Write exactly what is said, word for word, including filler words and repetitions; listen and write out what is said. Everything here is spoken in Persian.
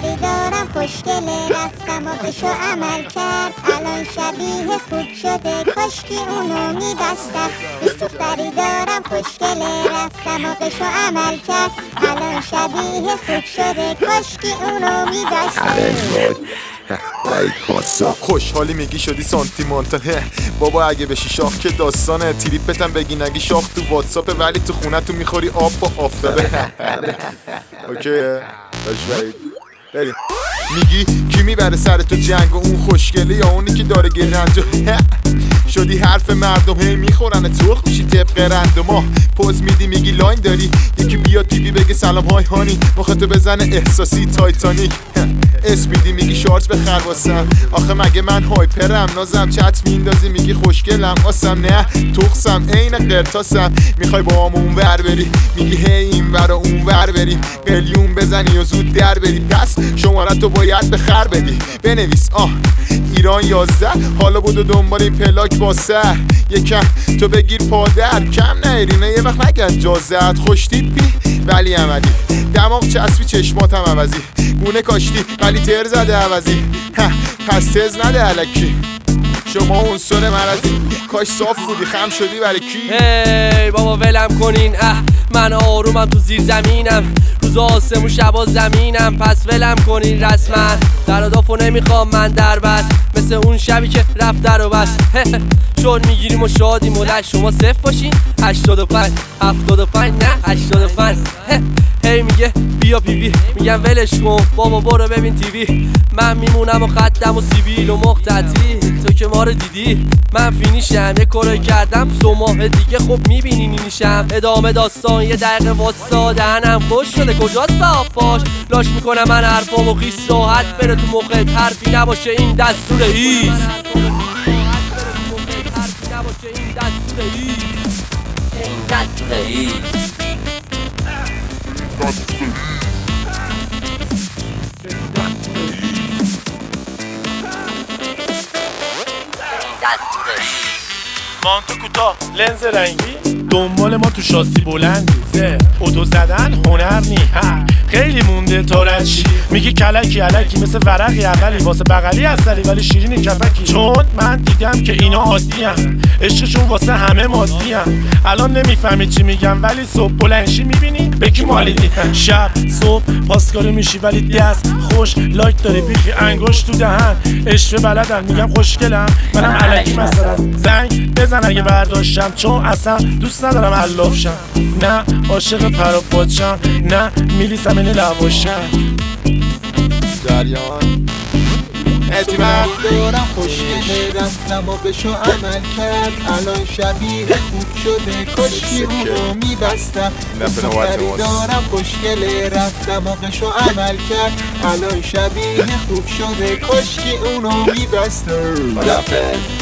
دختری دارم خوشگله، رفتم و بشو عمل کرد الان شبیه خوب شده، کاشکی اونو میبستم. دوست دختری دارم خوشگله، رفتم و بشو عمل کرد الان شبیه خوب شده، کاشکی اونو میبستم. خوشحالی میگی شدی سانتیمانتال، بابا اگه بشی شاخ که داستانه، تریپتم بگی نگی شاخ تو واتساپه ولی تو خونه تو میخوری آب با آفتابه. اوکیه باش بریم. میگی کی میبره سر تو جنگ و اون خوشگله یا اونی که داره گرنجو؟ شدی حرف مردم هی میخورن سرخ میشی طبق رندوما. پوز میدی میگی لاین داری، یکی بیاد تیوی بگه سلام های هانی، مخاطب بزنه احساسی تایتانیک. اسم میدی میگی شارژ بخر واسم، آخه مگه من هایپرم نازم؟ چت میندازی میگی خوشگلم آسم، نه توخسم عین قرطاسم. میخوای با هم اون ور بری میگی هی این ور و اون ور بریم، قلیون بزنی و زود در بری، پس شماره تو باید به خر بدی. بنویس آه ایران یازده، حالا بودو دنبال این پلاک با سر، یکم تو بگیر پادر، کم نایرینه یه وقت نگرد جازت. خوش تیپی ولی عملی، دماغ چسبی چشماتم عوضی، گونه کاشتی ولی تر زده عوضی، پس تز نده علکی. شما اون سر مرزی، کاش صاف بودی خم شدی برای کی؟ هی بابا ولم کنین، اه من آرومم تو زیر زمینم، روز آسمون شبا زمینم، پس ولم کنین رسما. در دافو نمیخوام من در بس، مثل اون شبی که رفت در و بس. چون میگیریم و شادیم و لش شما صفر باشین. هشتاد و پنج هفتاد و پنج نه هشتاد و پنج. هی میگه بیا پیوی، میگم ولش کن بابا برو ببین تیوی. من میمونم و خطم و سیبیل و مقتطی، تو که ما رو دیدی من فینیشم، یه کارو کردم دو ماه دیگه خب میبینی نینیشم. ادامه داستان یه دقیقه واسا، دهنم خوش شده کجاست به آفاش، لاش میکنم من حرفام و خیس راحت بره تو موقعت، حرفی نباشه این دستور ایست، نباشه این دستور ایست، این دستور ایست. مانتو کوتاه لنز رنگی، دنبال ما تو شاسی بلندی، زه اتو زدن هنر نی. خیلی مونده تا رچی میگی کلکی علکی، مثل ورقی اولی واسه بغلی اصلی ولی شیرینی کپکی. چون من دیدم که اینا عادی هم، عشقشون واسه همه مادی هم. الان نمیفهمی چی میگم ولی صبح بلنشی میبینی به کی مالیدی. شب صبح پاسکاری میشی ولی دست خوش لایک داری بیخی انگوش تو دهن. اشوه بلدن میگم خوشگلم منم علکی مثلا، زنگ بزن اگه برداشتم چون اصلا دوست ندارم علاف شم. نه عاشق پر و پاچم، نه میلیسم اینه لواشم. جریان اعتماد دارم خوشگله، رفتم و بشو عمل کرد الان شبیه خوب شده، کاشکی اونو میبستم. دختری دارم خوشگله، رفتم و بشو عمل کرد الان شبیه خوب شده، کاشکی اونو میبستم.